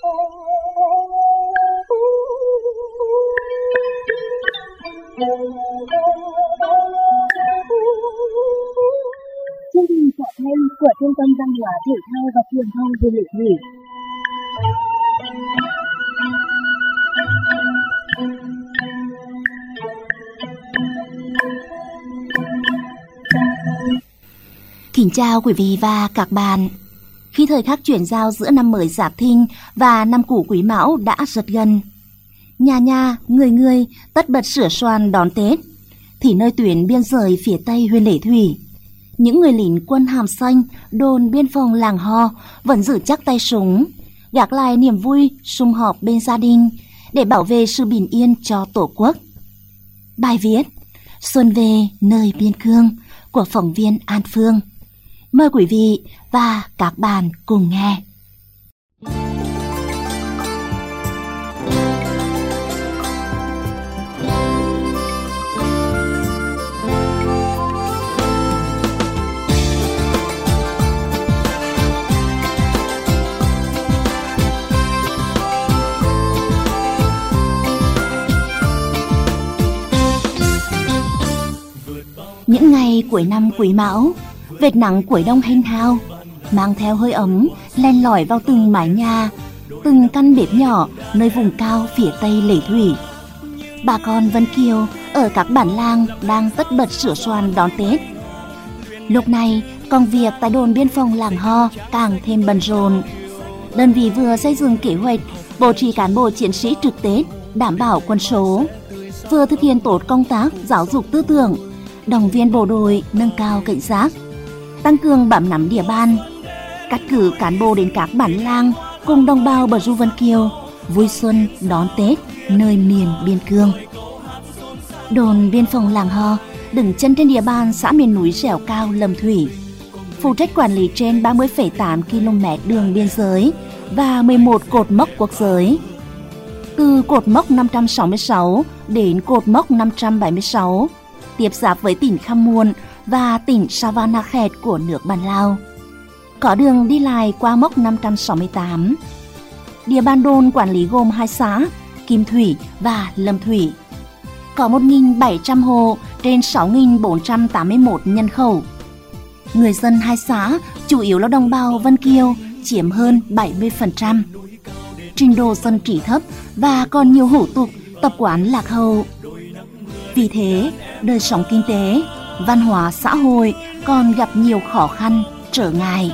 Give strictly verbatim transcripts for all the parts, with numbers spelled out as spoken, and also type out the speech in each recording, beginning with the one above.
Chương trình phát thanh của Trung tâm Văn hóa Thể thao và Truyền thông Huyền Lệ Thủy. Kính chào quý vị và các bạn. Khi thời khắc chuyển giao giữa năm mới Giáp Thìn và năm cũ Quý Mão đã rất gần, nhà nhà, người người tất bật sửa soạn đón Tết, thì nơi tuyến biên giới phía tây huyện Lệ Thủy, những người lính quân hàm xanh, đồn biên phòng Làng Ho vẫn giữ chắc tay súng, gác lại niềm vui sum họp bên gia đình để bảo vệ sự bình yên cho Tổ quốc. Bài viết Xuân về nơi biên cương của phóng viên An Phương. Mời quý vị và các bạn cùng nghe. Những ngày cuối năm Quý Mão, vệt nắng cuối đông hanh hao mang theo hơi ấm len lỏi vào từng mái nhà, từng căn bếp nhỏ nơi vùng cao phía tây Lệ Thủy. Bà con Vân Kiều ở các bản làng đang tất bật sửa soạn đón Tết. Lúc này, công việc tại đồn biên phòng Làng Ho càng thêm bận rộn. Đơn vị vừa xây dựng kế hoạch bố trí cán bộ chiến sĩ trực Tết đảm bảo quân số, vừa thực hiện tốt công tác giáo dục tư tưởng, động viên bộ đội nâng cao cảnh giác, tăng cường bám nắm địa bàn, cắt cử cán bộ đến các bản làng cùng đồng bào Bờ Ru Vân Kiều vui xuân đón Tết nơi miền biên cương. Đồn biên phòng Làng Ho đứng chân trên địa bàn xã miền núi dẻo cao Lâm Thủy, phụ trách quản lý trên ba mươi phẩy tám ki lô mét đường biên giới và mười một cột mốc quốc giới. Từ cột mốc năm trăm sáu mươi sáu đến cột mốc năm trăm bảy mươi sáu, tiếp giáp với tỉnh Kham Muộn và tỉnh Savanakhet của nước Bản Lào. Có đường đi lại qua mốc năm trăm sáu mươi tám. Địa bàn đồn quản lý gồm hai xã, Kim Thủy và Lâm Thủy. Có một nghìn bảy trăm hộ trên sáu nghìn bốn trăm tám mươi mốt nhân khẩu. Người dân hai xã chủ yếu là đồng bào Vân Kiều, chiếm hơn bảy mươi phần trăm. Trình độ dân trí thấp và còn nhiều hủ tục, tập quán lạc hậu. Vì thế, đời sống kinh tế, văn hóa xã hội còn gặp nhiều khó khăn, trở ngại.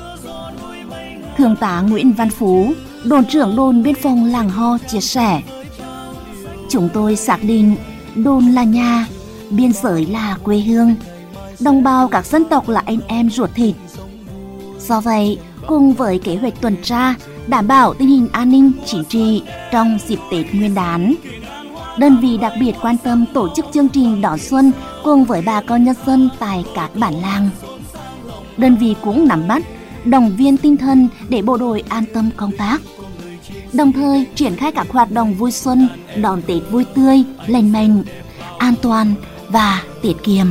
Thượng tá Nguyễn Văn Phú, đồn trưởng đồn biên phòng Làng Ho chia sẻ: Chúng tôi xác định đồn là nhà, biên giới là quê hương, đồng bào các dân tộc là anh em ruột thịt. Do vậy, cùng với kế hoạch tuần tra, đảm bảo tình hình an ninh chính trị trong dịp Tết Nguyên đán, đơn vị đặc biệt quan tâm tổ chức chương trình đón xuân cùng với bà con nhân dân tại các bản làng. Đơn vị cũng nắm bắt, động viên tinh thần để bộ đội an tâm công tác, đồng thời triển khai các hoạt động vui xuân, đón Tết vui tươi, lành mạnh, an toàn và tiết kiệm.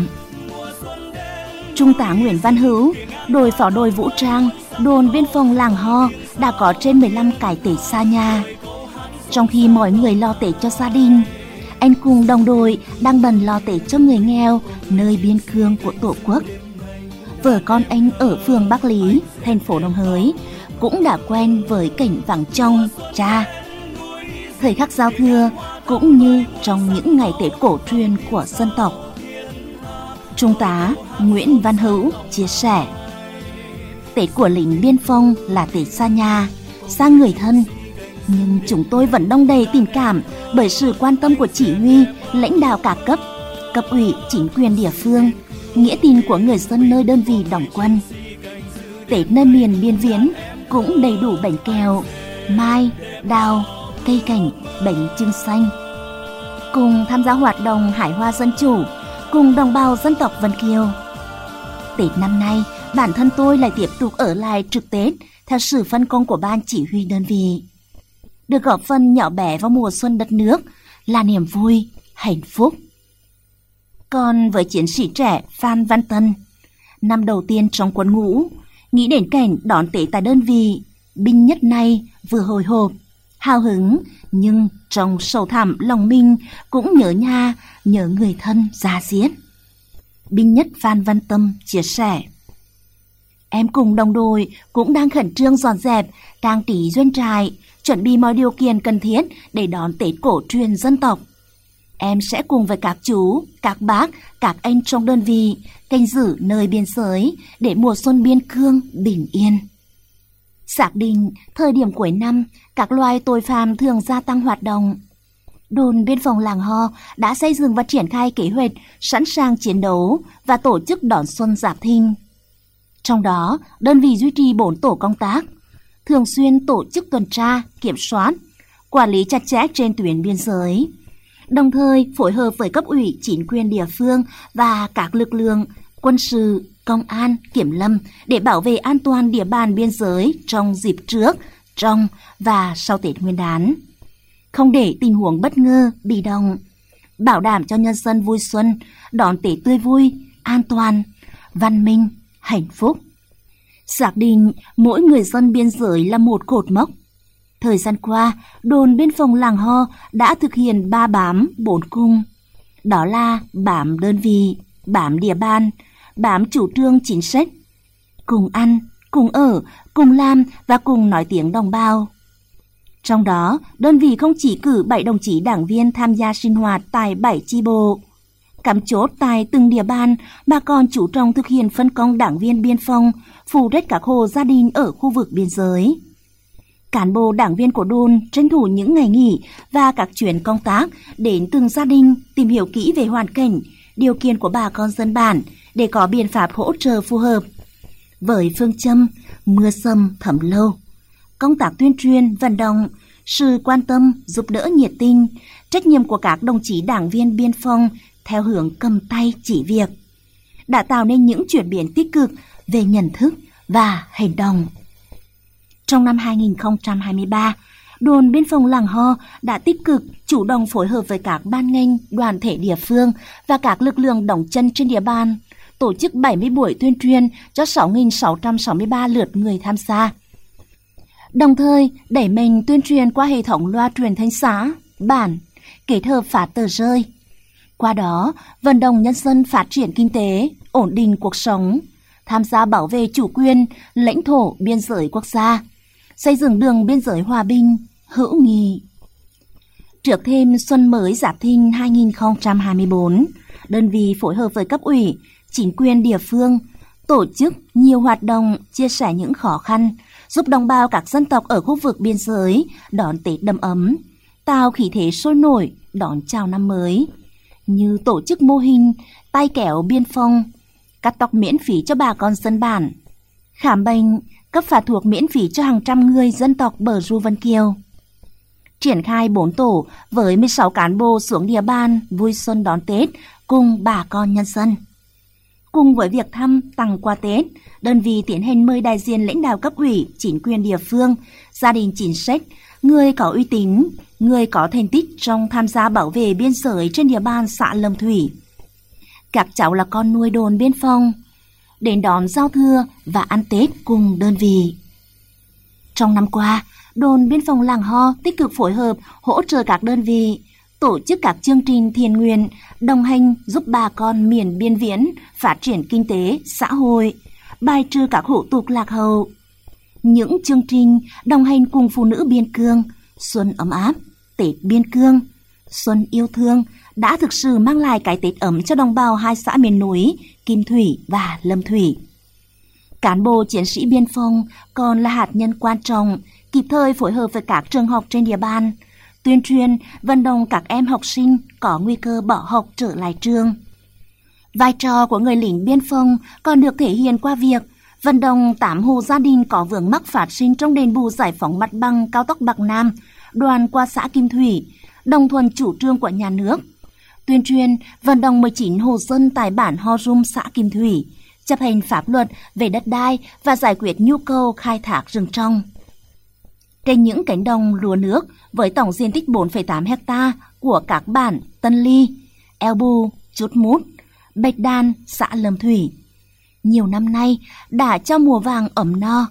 Trung tá Nguyễn Văn Hữu, đội phó đội vũ trang, đồn biên phòng Làng Ho đã có trên mười lăm cái Tết xa nhà. Trong khi mọi người lo Tết cho gia đình, anh cùng đồng đội đang bận lo Tết cho người nghèo nơi biên cương của Tổ quốc. Vợ con anh ở phường Bắc Lý, thành phố Đồng Hới cũng đã quen với cảnh vắng chồng, cha. Thời khắc giao thừa cũng như trong những ngày Tết cổ truyền của dân tộc. Trung tá Nguyễn Văn Hữu chia sẻ: Tết của lính biên phòng là Tết xa nhà, xa người thân, nhưng chúng tôi vẫn đong đầy tình cảm bởi sự quan tâm của chỉ huy, lãnh đạo cả cấp, cấp ủy, chính quyền địa phương, nghĩa tình của người dân nơi đơn vị đóng quân. Tết nơi miền biên viễn cũng đầy đủ bánh kẹo, mai, đào, cây cảnh, bánh chưng xanh. Cùng tham gia hoạt động hải hoa dân chủ cùng đồng bào dân tộc Vân Kiều. Tết năm nay, bản thân tôi lại tiếp tục ở lại trực Tết theo sự phân công của ban chỉ huy đơn vị. Được góp phần nhỏ bé vào mùa xuân đất nước là niềm vui, hạnh phúc. Còn với chiến sĩ trẻ Phan Văn Tân, năm đầu tiên trong quân ngũ, nghĩ đến cảnh đón Tết tại đơn vị, binh nhất này vừa hồi hộp, hào hứng, nhưng trong sâu thẳm lòng mình cũng nhớ nhà, nhớ người thân ra diết. Binh nhất Phan Văn Tâm chia sẻ: Em cùng đồng đội cũng đang khẩn trương dọn dẹp, trang trí doanh trại, chuẩn bị mọi điều kiện cần thiết để đón Tết cổ truyền dân tộc. Em sẽ cùng với các chú, các bác, các anh trong đơn vị canh giữ nơi biên giới để mùa xuân biên cương bình yên. Xác định thời điểm cuối năm, các loài tội phạm thường gia tăng hoạt động. Đồn biên phòng Làng Ho đã xây dựng và triển khai kế hoạch sẵn sàng chiến đấu và tổ chức đón xuân Giáp Thìn. Trong đó, đơn vị duy trì bốn tổ công tác, thường xuyên tổ chức tuần tra, kiểm soát, quản lý chặt chẽ trên tuyến biên giới, đồng thời phối hợp với cấp ủy chính quyền địa phương và các lực lượng quân sự, công an, kiểm lâm để bảo vệ an toàn địa bàn biên giới trong dịp trước, trong và sau Tết Nguyên đán, không để tình huống bất ngờ, bị động, bảo đảm cho nhân dân vui xuân, đón Tết tươi vui, an toàn, văn minh, hạnh phúc. Xác định mỗi người dân biên giới là một cột mốc. Thời gian qua, đồn biên phòng Làng Ho đã thực hiện ba bám, bốn cung. Đó là bám đơn vị, bám địa bàn, bám chủ trương chính sách, cùng ăn, cùng ở, cùng làm và cùng nói tiếng đồng bào. Trong đó, đơn vị không chỉ cử bảy đồng chí đảng viên tham gia sinh hoạt tại bảy chi bộ, cắm chốt tại từng địa bàn, mà còn chú trọng thực hiện phân công đảng viên biên phòng phụ trách các hộ gia đình ở khu vực biên giới. Cán bộ đảng viên của đồn tranh thủ những ngày nghỉ và các chuyến công tác đến từng gia đình tìm hiểu kỹ về hoàn cảnh, điều kiện của bà con dân bản để có biện pháp hỗ trợ phù hợp. Với phương châm mưa sầm thấm lâu, công tác tuyên truyền, vận động, sự quan tâm, giúp đỡ nhiệt tình, trách nhiệm của các đồng chí đảng viên biên phòng theo hướng cầm tay chỉ việc, đã tạo nên những chuyển biến tích cực về nhận thức và hành động. Trong năm hai nghìn không trăm hai mươi ba, đồn biên phòng Làng Ho đã tích cực chủ động phối hợp với các ban ngành, đoàn thể địa phương và các lực lượng đóng chân trên địa bàn, tổ chức bảy mươi buổi tuyên truyền cho sáu nghìn sáu trăm sáu mươi ba lượt người tham gia. Đồng thời, đẩy mạnh tuyên truyền qua hệ thống loa truyền thanh xã, bản, kết hợp phát tờ rơi. Qua đó, vận động nhân dân phát triển kinh tế, ổn định cuộc sống, tham gia bảo vệ chủ quyền, lãnh thổ, biên giới quốc gia, xây dựng đường biên giới hòa bình, hữu nghị. Trước thêm xuân mới Giáp Thìn hai nghìn không trăm hai mươi bốn, đơn vị phối hợp với cấp ủy, chính quyền địa phương, tổ chức nhiều hoạt động chia sẻ những khó khăn, giúp đồng bào các dân tộc ở khu vực biên giới đón Tết đầm ấm, tạo khí thế sôi nổi đón chào năm mới, như tổ chức mô hình tay kéo biên phòng, cắt tóc miễn phí cho bà con dân bản, khám bệnh, cấp phát thuốc miễn phí cho hàng trăm người dân tộc bờ Ru Vân Kiều. Triển khai bốn tổ với mười sáu cán bộ xuống địa bàn vui xuân đón Tết cùng bà con nhân dân. Cùng với việc thăm tặng quà Tết, đơn vị tiến hành mời đại diện lãnh đạo cấp ủy, chính quyền địa phương, gia đình chính sách, người có uy tín, người có thành tích trong tham gia bảo vệ biên giới trên địa bàn xã Lâm Thủy. Các cháu là con nuôi đồn biên phòng, đến đón giao thừa và ăn Tết cùng đơn vị. Trong năm qua, đồn biên phòng Làng Ho tích cực phối hợp hỗ trợ các đơn vị, tổ chức các chương trình thiện nguyện, đồng hành giúp bà con miền biên viễn phát triển kinh tế, xã hội, bài trừ các hủ tục lạc hậu. Những chương trình đồng hành cùng phụ nữ biên cương, xuân ấm áp, Tết biên cương, xuân yêu thương đã thực sự mang lại cái Tết ấm cho đồng bào hai xã miền núi Kim Thủy và Lâm Thủy. Cán bộ chiến sĩ biên phòng còn là hạt nhân quan trọng, kịp thời phối hợp với các trường học trên địa bàn, tuyên truyền, vận động các em học sinh có nguy cơ bỏ học trở lại trường. Vai trò của người lính biên phòng còn được thể hiện qua việc vận động tám hộ gia đình có vướng mắc phát sinh trong đền bù giải phóng mặt bằng cao tốc Bắc Nam, đoạn qua xã Kim Thủy, đồng thuận chủ trương của nhà nước. Tuyên truyền, vận động mười chín hộ dân tại bản Ho Rum, xã Kim Thủy, chấp hành pháp luật về đất đai và giải quyết nhu cầu khai thác rừng trồng. Trên những cánh đồng lúa nước với tổng diện tích bốn phẩy tám héc-ta của các bản Tân Ly, Eo Bù, Chốt Mút, Bạch Đàn, xã Lâm Thủy, nhiều năm nay đã cho mùa vàng ấm no,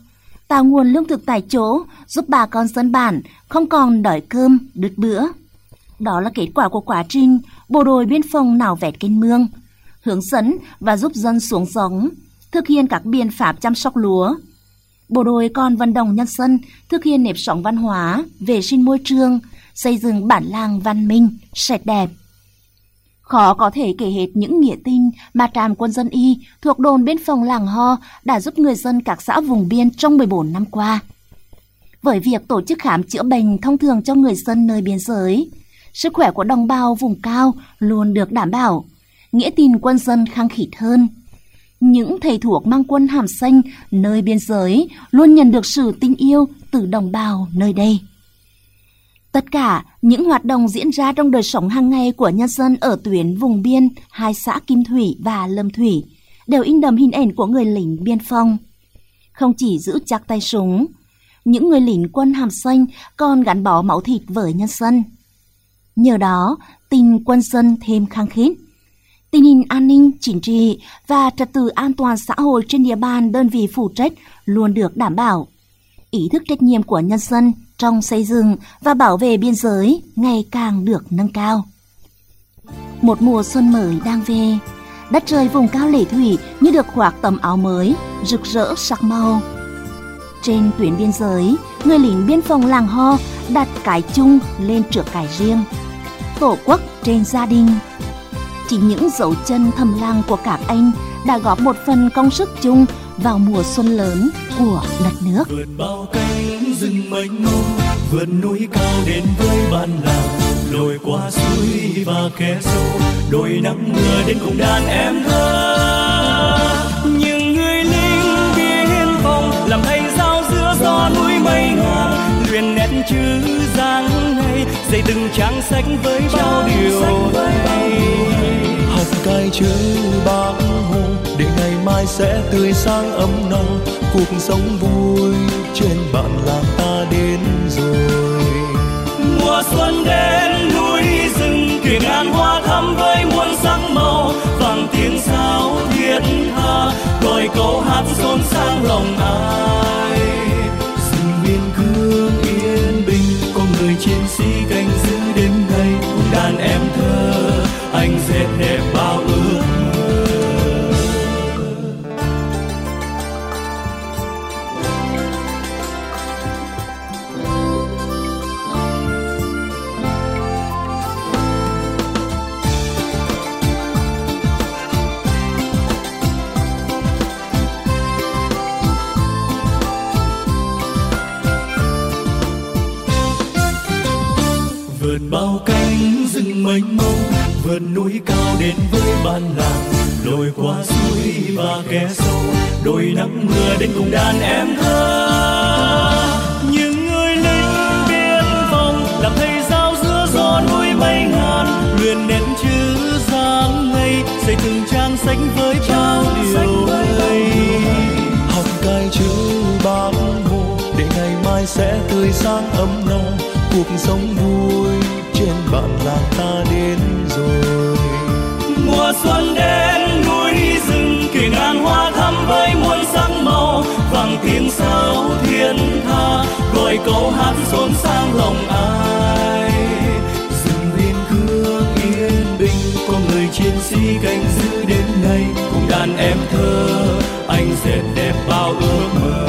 tạo nguồn lương thực tại chỗ, giúp bà con dân bản không còn đói cơm, đứt bữa. Đó là kết quả của quá trình bộ đội biên phòng nạo vét kênh mương, hướng dẫn và giúp dân xuống giống, thực hiện các biện pháp chăm sóc lúa. Bộ đội còn vận động nhân dân thực hiện nếp sống văn hóa, vệ sinh môi trường, xây dựng bản làng văn minh, sạch đẹp. Khó có thể kể hết những nghĩa tình mà trạm quân dân y thuộc đồn biên phòng Làng Ho đã giúp người dân các xã vùng biên trong mười bốn năm qua. Với việc tổ chức khám chữa bệnh thông thường cho người dân nơi biên giới, sức khỏe của đồng bào vùng cao luôn được đảm bảo, nghĩa tình quân dân khăng khít hơn. Những thầy thuốc mang quân hàm xanh nơi biên giới luôn nhận được sự tin yêu từ đồng bào nơi đây. Tất cả những hoạt động diễn ra trong đời sống hàng ngày của nhân dân ở tuyến vùng biên hai xã Kim Thủy và Lâm Thủy đều in đậm hình ảnh của người lính biên phòng. Không chỉ giữ chắc tay súng, những người lính quân hàm xanh còn gắn bó máu thịt với nhân dân. Nhờ đó, tình quân dân thêm khăng khít. Tình hình an ninh, chính trị và trật tự an toàn xã hội trên địa bàn đơn vị phụ trách luôn được đảm bảo. Ý thức trách nhiệm của nhân dân trong xây dựng và bảo vệ biên giới ngày càng được nâng cao. Một mùa xuân mới đang về, đất trời vùng cao Lệ Thủy như được khoác tấm áo mới, rực rỡ sắc màu. Trên tuyến biên giới, người lính biên phòng Làng Ho đặt cái chung lên trước cái riêng. Tổ quốc trên gia đình. Chỉ những dấu chân thầm lặng của các anh đã góp một phần công sức chung vào mùa xuân lớn của đất nước. Vượt bao cánh rừng mênh mông, vượt núi cao đến với bản làng, lội qua suối và khe sâu, đôi nắng mưa đến cùng đàn em thơ. Những người lính biên phòng làm thay dao giữa gió núi mây ngàn, luyện nét chữ dáng ngày, dạy từng trang sách với bao điều hay. Học cái chữ bác Hồ để ngày mai sẽ tươi sáng ấm no, cuộc sống vui trên bản làng ta đến rồi. Mùa xuân đến núi rừng, kể ngàn hoa thắm với muôn sắc màu, vang tiếng sáo thiết tha gọi câu hát xôn sang lòng ai. Rừng biên cương yên bình, có người chiến sĩ canh giữ đêm nay, cùng đàn em thơ anh dệt đẹp bao ước mơ. Vượt bao cánh rừng mênh mông, vượt núi cao đến với bản làng, lội qua suối và khe sâu, đôi nắng mưa đến cùng đàn em thơ. Những người lính biên phòng làm thầy giáo giữa gió núi mây ngàn, luyện nét chữ dáng ngày, xây từng trang sách với bao điều hay. Học cái chữ bác Hồ để ngày mai sẽ tươi sáng ấm no, cuộc sống vui trên bản làng ta đến rồi. Mùa xuân đến núi rừng, kể ngàn hoa thắm với muôn sắc màu, vang tiếng sáo thiên tha gọi câu hát xôn sang lòng ai. Rừng biên cương yên bình, có người chiến sĩ canh giữ đến nay, cùng đàn em thơ anh dệt đẹp bao ước mơ.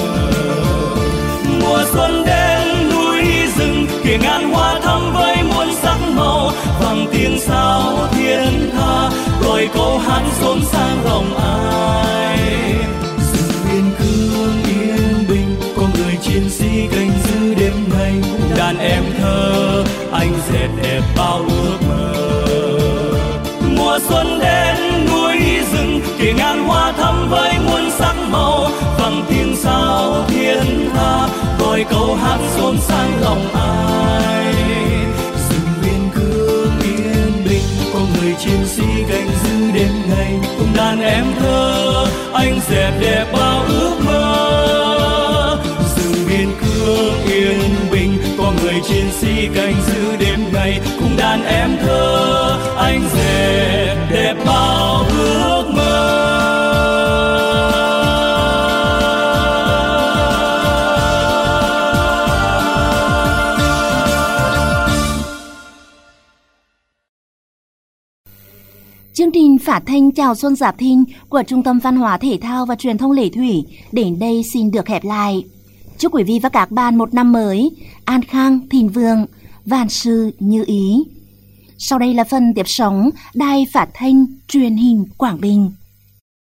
Mùa xuân đến núi rừng, kể ngàn hoa thắm với muôn sắc màu, vang tiếng sáo thiên tha gọi câu hát xôn sang lòng ai. Rừng biên cương yên bình, có người chiến sĩ canh giữ đêm nay, cùng đàn em thơ anh dệt đẹp bao ước mơ. Mùa xuân đến núi rừng, kể ngàn hoa thắm với muôn sắc màu, vang tiếng sáo thiên tha gọi câu hát xôn sang lòng ai. Rừng biên cương yên bình, có người chiến sĩ canh giữ đêm ngày, cùng đàn em thơ anh dệt đẹp bao ước mơ. Rừng biên cương yên bình, có người chiến sĩ canh giữ đêm ngày, cùng đàn em thơ anh dệt đẹp bao ước mơ. Chương trình phát thanh chào xuân Giáp Thìn của Trung tâm Văn hóa Thể thao và Truyền thông Lệ Thủy đến đây xin được khép lại. Chúc quý vị và các bạn một năm mới an khang, thịnh vượng, vạn sự như ý. Sau đây là phần tiếp sóng Đài Phát thanh Truyền hình Quảng Bình.